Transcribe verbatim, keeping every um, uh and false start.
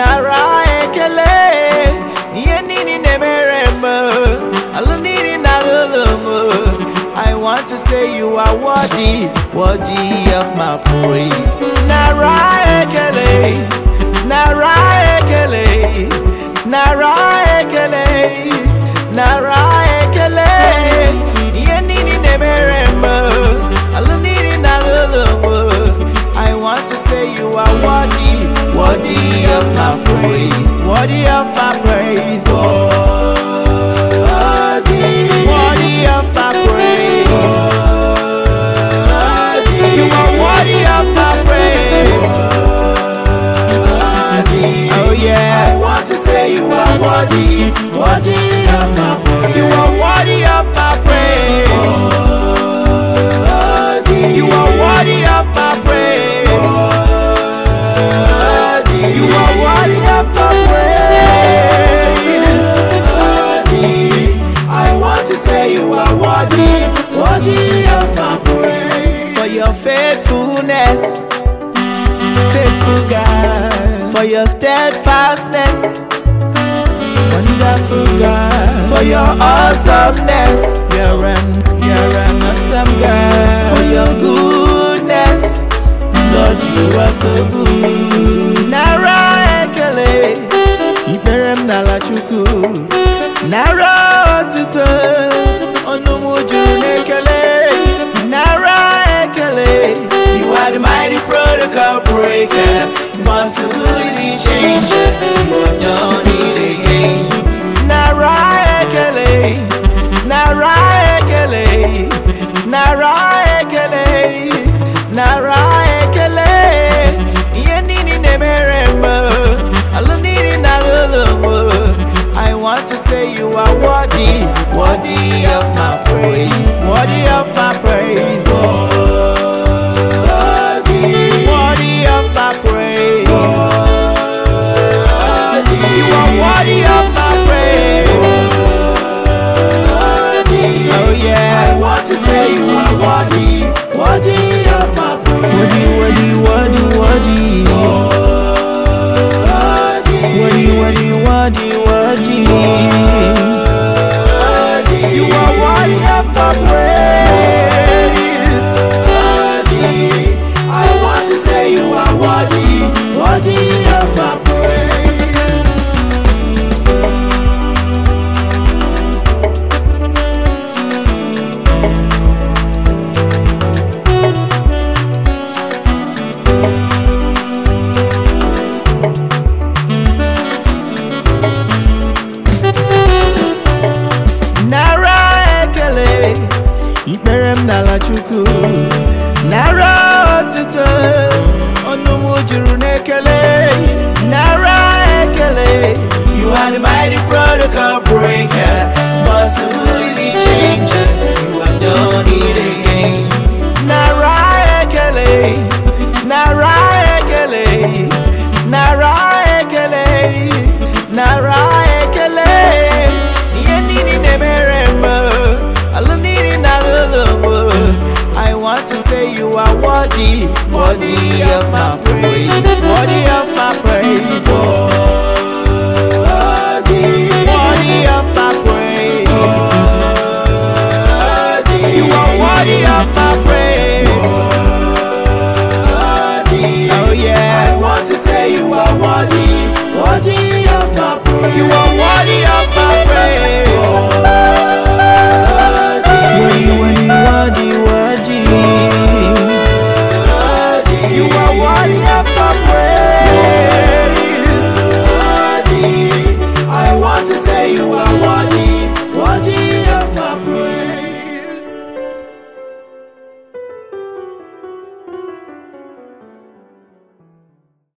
nara ekele yenini nemerema alunini narulumu. I want to say you are worthy, worthy of my praise. Nara ekele, nara ekele, nara ekele, nara ekele yenini nemerema alunini narulumu. I want to say you are worthy, worthy of my praise, worthy of my praise, worthy, worthy of my praise, worthy. You are worthy of my praise, worthy. Oh yeah, I want to say you are worthy, worthy of my praise. You are worthy of my praise, worthy. You are worthy of my praise. You are worthy of my praise. I want to say you are worthy, worthy of my praise. For your faithfulness, faithful God. For your steadfastness, wonderful God. For your awesomeness, you're an, you're an awesome God. For your goodness, Lord, you are so good. Nara ekele, iberem nala chuku. Nara otito, onumu juru nekele. Nara ekele, you are the mighty protocol breaker, possibility changer. You have done it again. Nara ekele, nara ekele, nara ekele, nara ekele yenini nemerema alunini narulumu. I want to say you are worthy, worthy of my praise, worthy of my praise, worthy, worthy of my praise, worthy. You are worthy of my praise, worthy. Oh yeah, I want to say you are worthy, worthy of my praise. Worthy, worthy, worthy, worthy. Worthy, worthy, worthy, worthy. You are worthy of my praise. I want to say you are worthy, worthy of my praise. Iberem nala chuku, nara otito, onumu juru nekele. Nara ekele, you are the mighty protocol breaker, possibility changer.